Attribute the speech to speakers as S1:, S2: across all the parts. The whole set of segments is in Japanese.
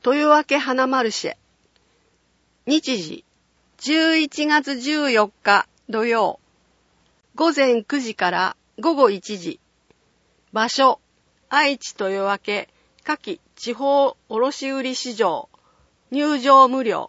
S1: 豊明花マルシェ。日時、11月14日土曜。午前9時から午後1時。場所、愛知豊明夏季地方卸売市場。入場無料。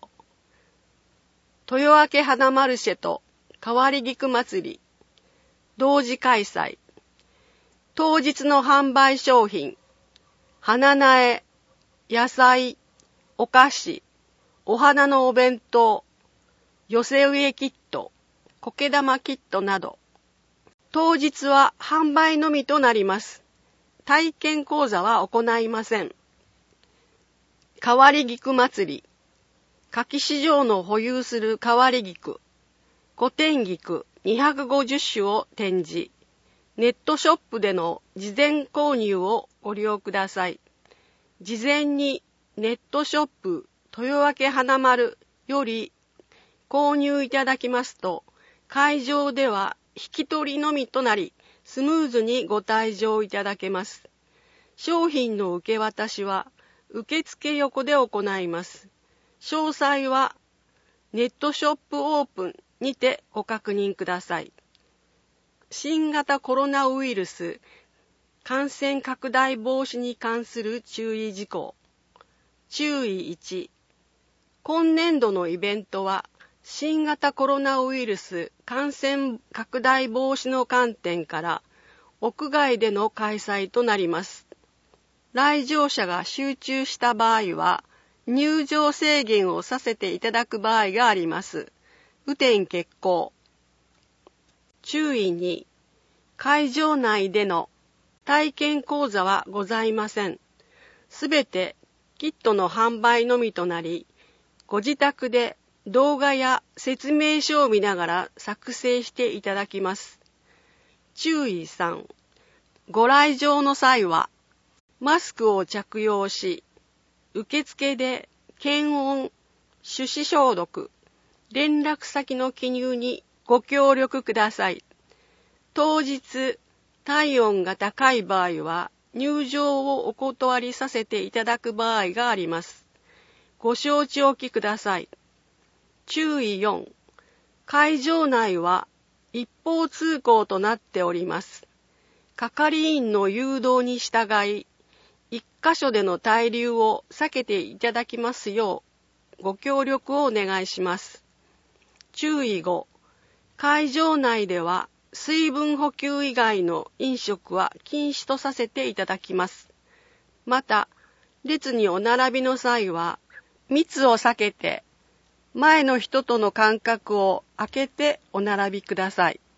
S1: 豊明花マルシェと変わり菊祭り。同時開催。当日の販売商品。花苗、野菜、お菓子、お花のお弁当、寄せ植えキット、苔玉キットなど。当日は販売のみとなります。体験講座は行いません。変わり菊祭り。柿市場の保有する変わり菊、古典菊250種を展示。ネットショップでの事前購入をご利用ください。事前にネットショップ豊明花丸より購入いただきますと、会場では引き取りのみとなり、スムーズにご退場いただけます。商品の受け渡しは受付横で行います。詳細はネットショップオープンにてご確認ください。新型コロナウイルス感染拡大防止に関する注意事項。注意1、今年度のイベントは新型コロナウイルス感染拡大防止の観点から屋外での開催となります。来場者が集中した場合は入場制限をさせていただく場合があります。雨天決行。注意2、会場内での体験講座はございません。すべてキットの販売のみとなり、ご自宅で動画や説明書を見ながら作成していただきます。注意3、ご来場の際はマスクを着用し、受付で検温、手指消毒、連絡先の記入にご協力ください。当日、体温が高い場合は入場をお断りさせていただく場合があります。ご承知おきください。注意4、会場内は一方通行となっております。係員の誘導に従い、一箇所での滞留を避けていただきますようご協力をお願いします。注意5、会場内では水分補給以外の飲食は禁止とさせていただきます。また、列にお並びの際は、密を避けて、前の人との間隔を空けてお並びください。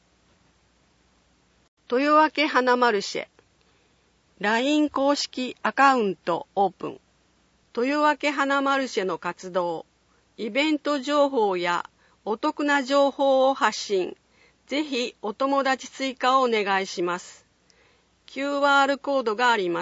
S1: 豊明花マルシェ。LINE 公式アカウントオープン。豊明花マルシェの活動、イベント情報やお得な情報を発信。ぜひお友達追加をお願いします。QR コードがあります。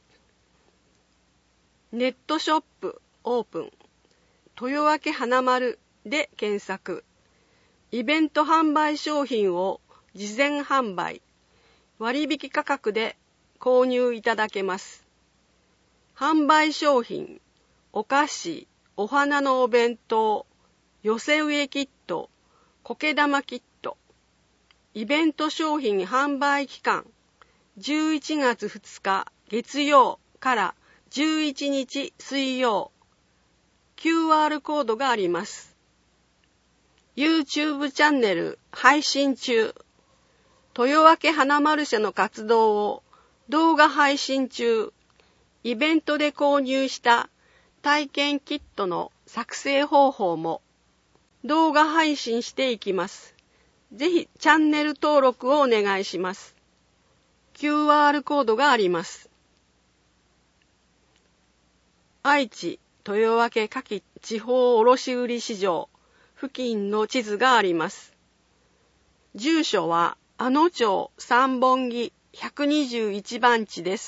S1: ネットショップオープン。豊明花丸で検索。イベント販売商品を事前販売。割引価格で購入いただけます。販売商品、お菓子、お花のお弁当、寄せ植えキット、苔玉キット。イベント商品販売期間、11月2日月曜から11日水曜。QR コードがあります。YouTube チャンネル配信中。豊明花マルシェの活動を動画配信中。イベントで購入した体験キットの作成方法も動画配信していきます。ぜひチャンネル登録をお願いします。QR コードがあります。愛知豊明夏季地方卸売市場付近の地図があります。住所は阿野町三本木121番地です。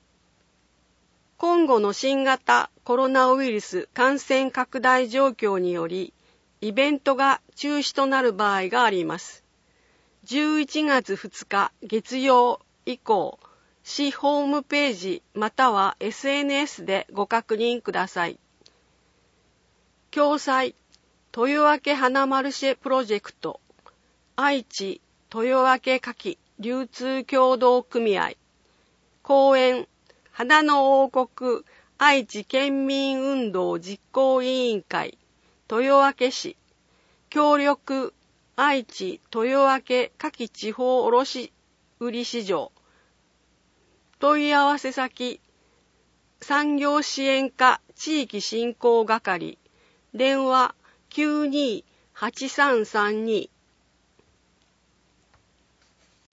S1: 今後の新型コロナウイルス感染拡大状況により、イベントが中止となる場合があります。11月2日月曜以降、 市ホームページまたは SNS でご確認ください。共催豊明花マルシェプロジェクト愛知豊明花き流通協同組合講演花の王国愛知県民運動実行委員会豊明市協力愛知豊明花き地方卸売市場問い合わせ先産業支援課地域振興係電話 92-8332